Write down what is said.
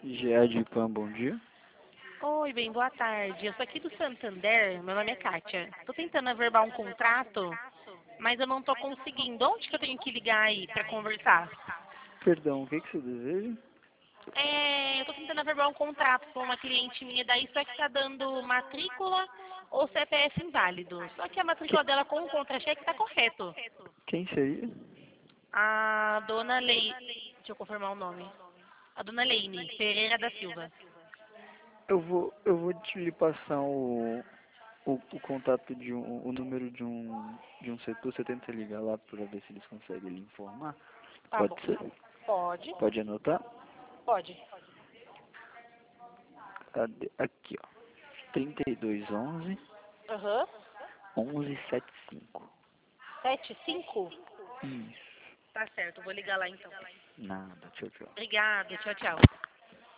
Geadipan, bom dia. Oi, bem, boa tarde. Eu sou aqui do Santander, meu nome é Kátia. Estou tentando averbar um contrato, mas eu não estou conseguindo. Onde que eu tenho que ligar aí para conversar? Perdão, o que você deseja? Eu estou tentando averbar um contrato com uma cliente minha, daí só que está dando matrícula ou CPF inválido. Só que a matrícula dela com o contra-cheque está correto. Quem seria? A dona deixa eu confirmar o nome. A dona Leine Pereira da Silva. Eu vou te lhe passar o contato o número de um setor. Você tenta ligar lá para ver se eles conseguem lhe informar. Tá Pode bom. ser? Pode? Pode anotar? Pode. Cadê? Aqui, ó. 3211 Aham. 1175. 75? Isso. Tá certo, vou ligar lá então. Nada. Tchau, tchau. Obrigada, tchau, tchau.